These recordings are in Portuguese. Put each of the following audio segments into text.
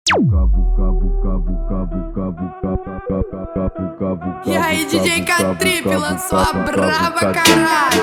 E aí, DJ K-Trip lançou a brava, caralho.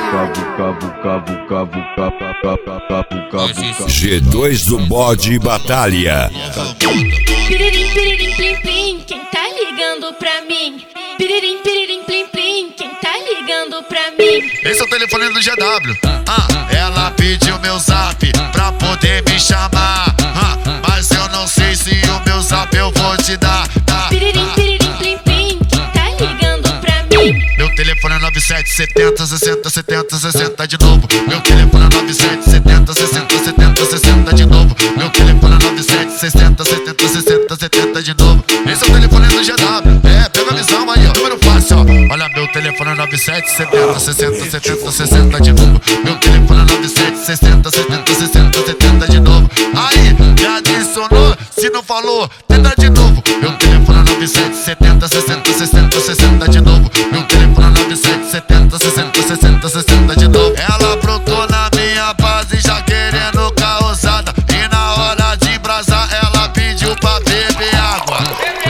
G2 do Bode Batalha. Piririm, piririm, plim, plim, quem tá ligando pra mim? Piririm, piririm, plim, plim, quem tá ligando pra mim? Esse é o telefone do GW. Ela pediu meu zap pra poder me chamar. Mas eu não sei se o meu zap eu vou te dar. Piririm, piririm, plim, plim, quem tá ligando pra mim? Meu telefone é 9770 60 70 60 de novo. Meu telefone é 9770 60 70 60 de novo. Meu telefone é 9760 70 60 70 de novo. Esse é o telefone do GW. Pega a visão aí, ó. Número fácil, ó. Olha, meu telefone é 9770 60 70 60 de novo. Meu telefone é 9760 70 60 70 de novo. Aí, me adicionou, se não falou, tenta de novo. Meu telefone é 9770 60 60 60 de novo. Meu telefone é 9770 60 60 60 de novo. Ela brotou na minha base já querendo causada. E na hora de embrasar ela pediu pra beber água.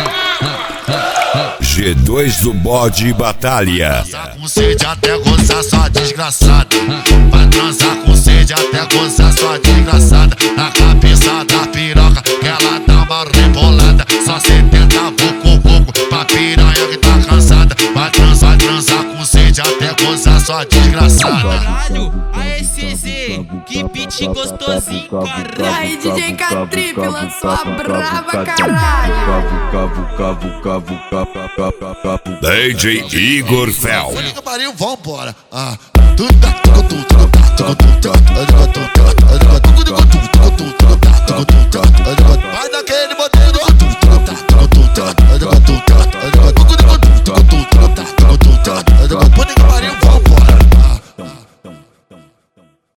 G2 do Bode Batalha. Transar com sede até gozar sua desgraçada. Vai transar com sede até gozar sua desgraçada. Na cabeça da piroca que ela dá uma rebolada. Só 70 vucu pra piranha que tá cansada. Vai transar com sede até gozar sua desgraçada. Caralho, aê CZ, que beat gostosinho, E caralho. aí, DJ K-Trip lançou a brava, caralho. DJ Igor Fel. Puta que pariu, vambora. Vai daquele modelo.